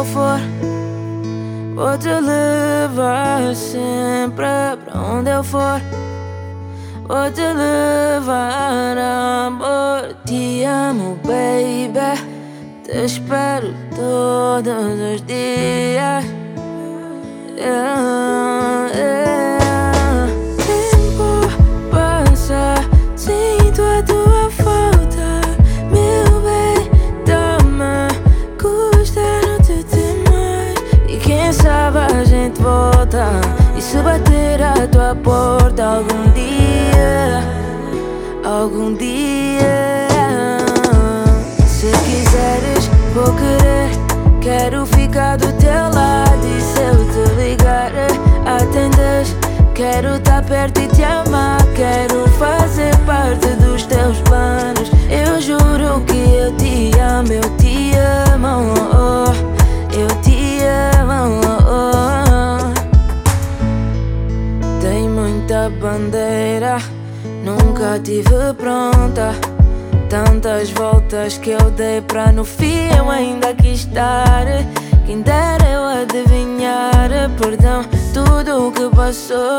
eu for, vou te levar sempre pra onde eu for. Vou te levar, amor. Te amo, baby. Te espero todos os dias. Tempo passa, sinto a tua falta. Meu bem, dá-me, custa não te ter mais. E quem sabe a gente volta. E se bater a tua porta algum dia, algum dia. Se quiseres, vou querer. Quero ficar do teu lado. E se eu te ligar, atendes. Quero estar perto e te amar. Quero fazer parte dos teus planos. Eu juro que eu te amo, eu te amo, eu te amo. Tem muita bandeira, nunca tive pronta. Tantas voltas que eu dei pra no fim eu ainda quis estar. Quem dera eu adivinhar, perdão, tudo o que passou.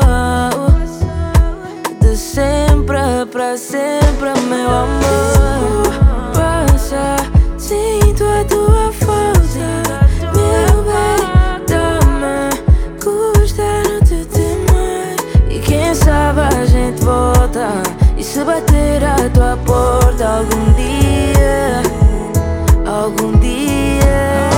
De sempre pra sempre, meu amor. Passa, sinto a tua falta. Meu bem, dá-me, custa não te ter mais. E quem sabe a gente volta. E se bater a tua porta algum dia, algum dia.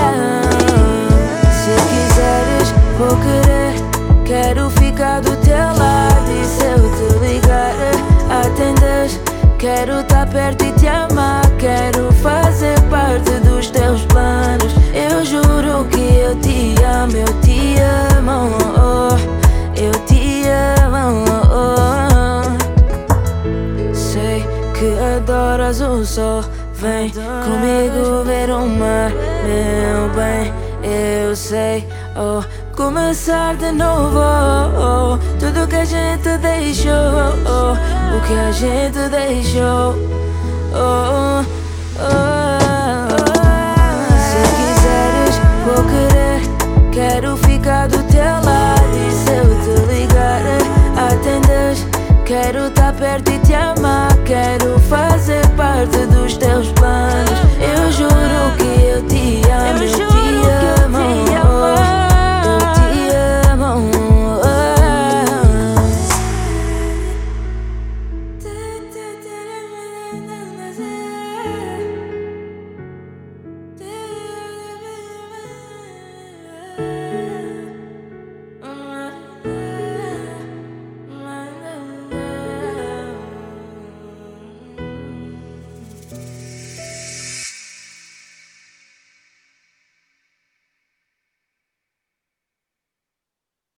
Se quiseres, vou querer. Quero ficar do teu lado. E se eu te ligar, atendes. Quero estar perto e te amar. Quero fazer parte dos teus planos. Eu juro que eu te amo, eu te amo, eu te amo. Sei que adoras o sol. Vem comigo ver o mar, meu bem. Eu sei, começar de novo, tudo que a gente deixou, o que a gente deixou. Se quiseres, vou querer. Quero ficar do teu lado. E se eu te ligar, atendes. Quero estar perto